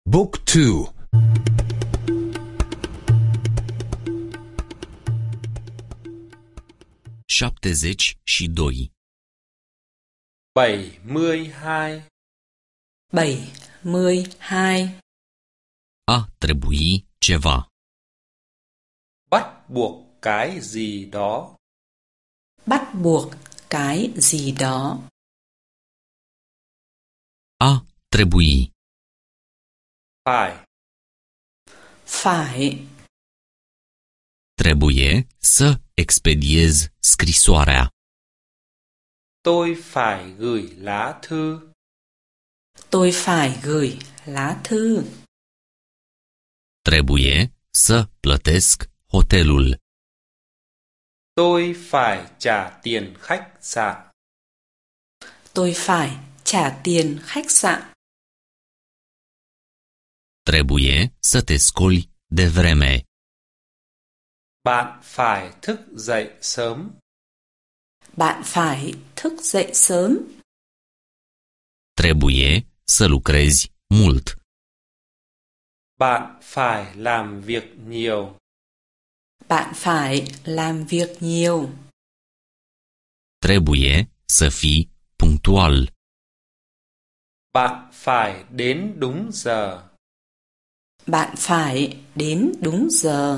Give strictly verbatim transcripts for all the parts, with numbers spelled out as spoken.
Book two. șaptezeci și doi. bảy mươi hai. bảy mươi hai. A trebui ceva. Bắt buộc cái gì đó. Bắt buộc cái gì đó. A trebui. Phải. Phải. Trebuie să expediez scrisoarea. Tôi phải gửi lá thư. Tôi phải gửi lá thư. Trebuie să plătesc hotelul. Tôi phải trả tiền khách sạn. Tôi phải trả tiền khách sạn. Trebuie să te scoli devreme. Bạn phải thức dậy sớm. Bạn phải thức dậy sớm. Trebuie să lucrezi mult. Bạn phải làm việc nhiều. Bạn phải làm việc nhiều. Trebuie să fii punctual. Bạn phải đến đúng giờ. Bạn phải đến đúng giờ.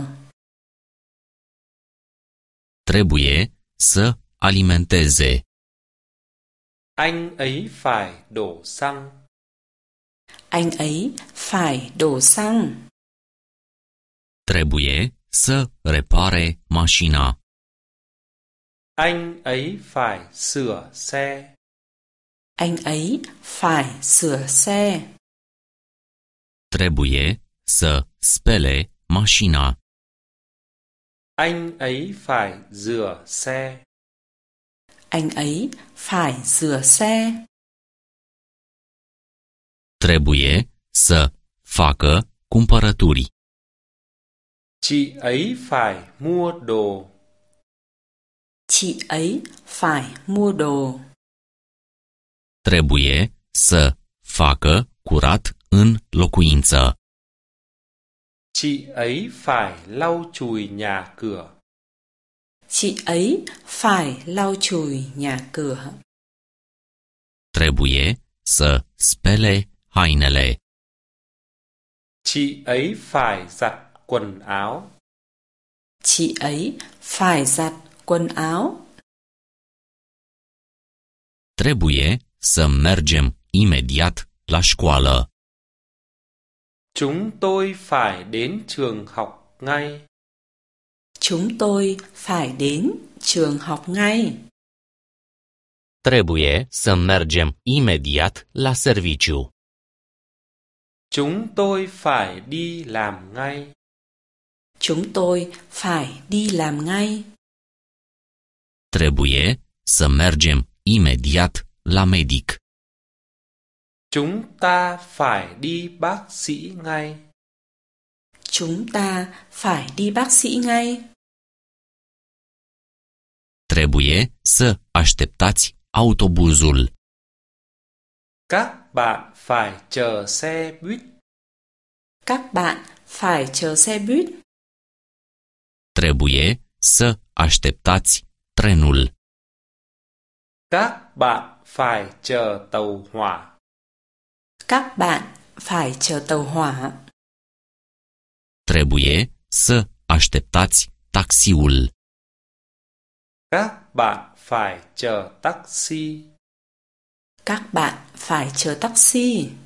Trebuie să alimenteze. Anh ấy phải đổ xăng. Anh ấy phải đổ xăng. Trebuie să repare mașina. Anh ấy phải sửa xe. Anh ấy phải sửa xe. Trebuie să spele mașina. Anh ấy phải rửa xe. Anh ấy phải rửa xe. Trebuie să facă cumpărături. Chị ấy phải mua đồ. Chị ấy phải mua đồ. Trebuie să facă curat în locuință. Chị ấy phải lau chùi nhà cửa. Chị ấy phải lau chùi nhà cửa. Trebuie să spele hainele. Chị ấy phải giặt quần áo. Chị ấy phải giặt quần áo. Trebuie să mergem imediat la școală. Chúng tôi phải đến trường học ngay. Chúng tôi phải đến trường học ngay. Trebuie să mergem imediat la serviciu. Chúng tôi phải đi làm ngay. Chúng tôi phải đi làm ngay. Trebuie să mergem imediat la medic. Chúng ta phải đi bác sĩ ngay. Chúng ta phải đi bác sĩ ngay. Trebuie să așteptați autobuzul. Các bạn phải chờ xe buýt. Các bạn phải chờ xe buýt. Trebuie să așteptați trenul. Các bạn phải chờ tàu hỏa. Các bạn phải chờ tàu hỏa. Trebuie să așteptați taxiul. Các bạn phải chờ taxi. Các bạn phải chờ taxi.